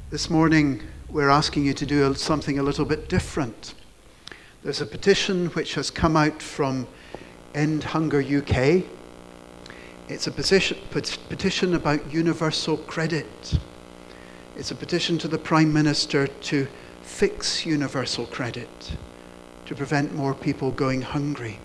This morning, we're asking you to do something a little bit different. There's a petition which has come out from End Hunger UK. It's a petition about universal credit. It's a petition to the Prime Minister to fix universal credit, to prevent more people going hungry.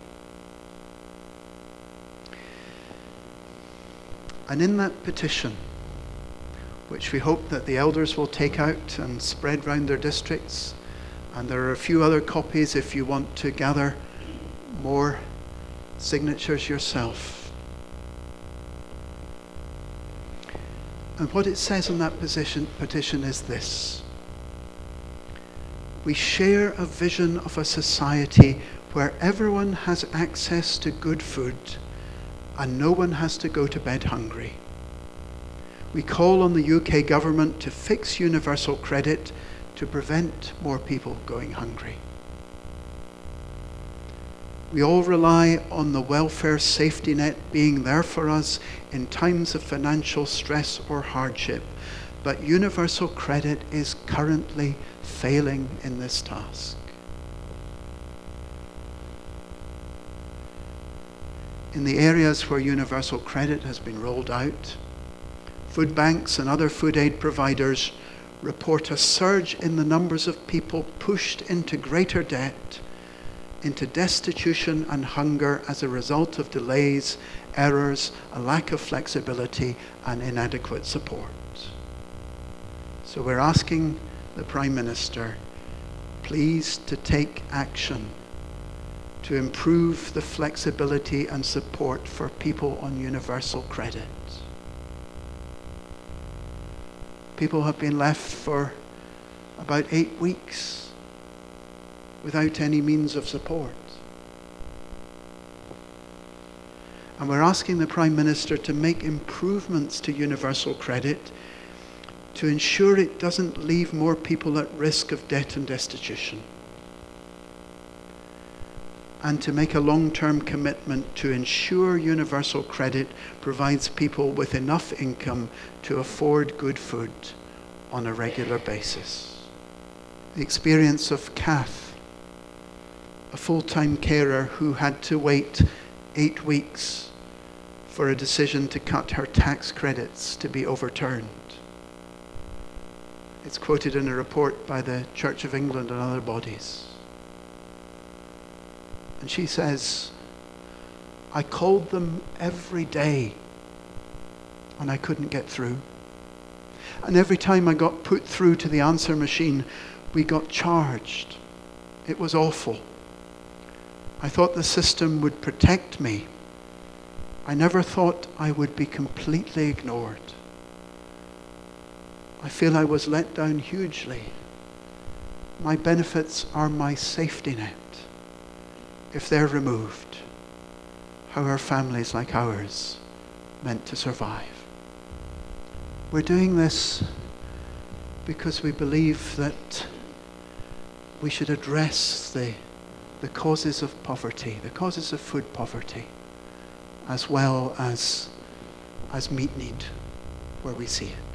And in that petition, which we hope that the elders will take out and spread round their districts, and there are a few other copies if you want to gather more signatures yourself. And what it says on that petition is this: we share a vision of a society where everyone has access to good food and no one has to go to bed hungry. We call on the UK government to fix universal credit to prevent more people going hungry. We all rely on the welfare safety net being there for us in times of financial stress or hardship, but universal credit is currently failing in this task. In the areas where universal credit has been rolled out, food banks and other food aid providers report a surge in the numbers of people pushed into greater debt, into destitution and hunger as a result of delays, errors, a lack of flexibility, and inadequate support. So we're asking the Prime Minister, please, to take action to improve the flexibility and support for people on universal credit. People have been left for about 8 weeks without any means of support. And we're asking the Prime Minister to make improvements to universal credit to ensure it doesn't leave more people at risk of debt and destitution, and to make a long-term commitment to ensure universal credit provides people with enough income to afford good food on a regular basis. The experience of Kath, a full-time carer who had to wait 8 weeks for a decision to cut her tax credits to be overturned. It's quoted in a report by the Church of England and other bodies. And she says, I called them every day and I couldn't get through. And every time I got put through to the answer machine, we got charged. It was awful. I thought the system would protect me. I never thought I would be completely ignored. I feel I was let down hugely. My benefits are my safety net. If they're removed, how are families like ours meant to survive? We're doing this because we believe that we should address the causes of poverty, the causes of food poverty, as well as meat need, where we see it.